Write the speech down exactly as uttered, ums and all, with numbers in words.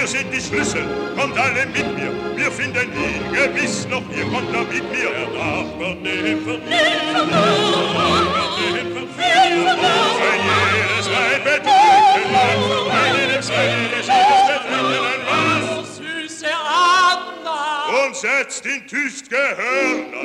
Hier sind die Schlüssel, kommt alle mit mir. Wir finden ihn gewiss noch, ihr kommt da mit mir. Er darf Gott nicht verlieren. Für jedes Weib betrügen, für jedes Weib betrügen, was? Süße Anna! Und setzt in Tüst Gehörner.